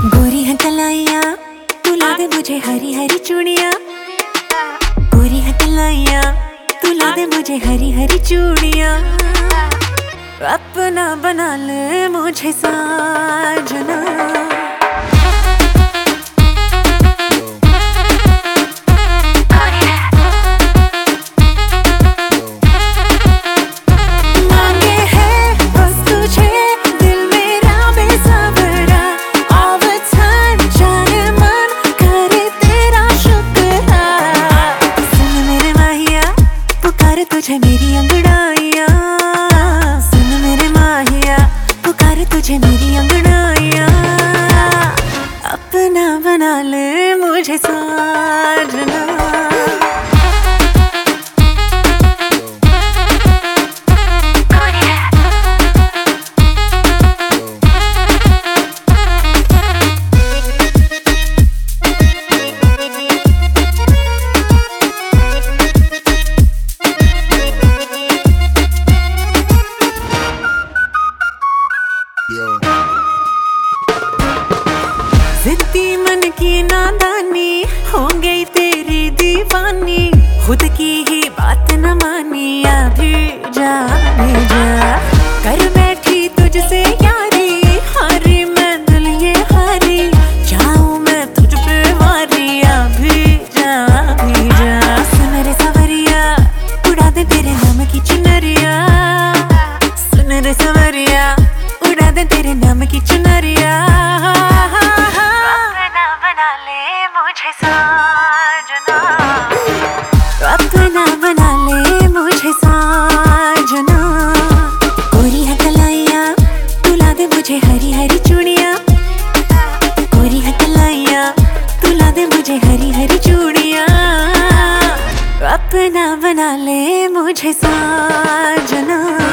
गोरी है कलाइया, तू ला दे मुझे हरी हरी चूड़ियाँ। गोरी है कलाइया, तू ला दे मुझे हरी हरी चूड़ियाँ। अपना बना ले मुझे साजना। तुझे मेरी अंगड़ाइयाँ, सुन मेरे माहिया, पुकार तुझे मेरी अंगड़ाइयाँ। अपना बना ले मुझे साजना। जिद्दी मन की नादानी हो गई तेरी दीवानी, खुद की ही बात न मानी। अभी जा कर बैठी तुझसे यारी, हारी मैं दिल ये हारी, जाऊं मैं तुझ पे वारी। अभी जा सुन रे सवरिया, उड़ा दे तेरे नाम की चुनरिया। सुन रे सवरिया, उड़ा दे तेरे नाम की चुनरिया। मुझे साजना, अपना बना ले मुझे साजना। गोरी है कलाइया, तू ला दे मुझे हरी हरी चूड़ियाँ। गोरी है कलाइया, तू ला दे मुझे हरी हरी चूड़ियाँ। अपना बना ले मुझे साजना।